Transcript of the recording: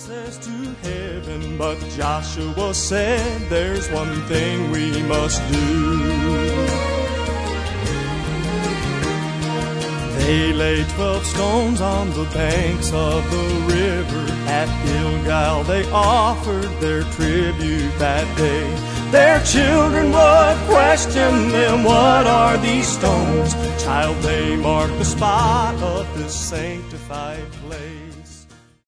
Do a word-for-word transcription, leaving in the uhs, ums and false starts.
access to heaven, but Joshua said, there's one thing we must do. They laid twelve stones on the banks of the river. At Gilgal they offered their tribute that day. Their children would question them, what are these stones? Child, they mark the spot of this sanctified place.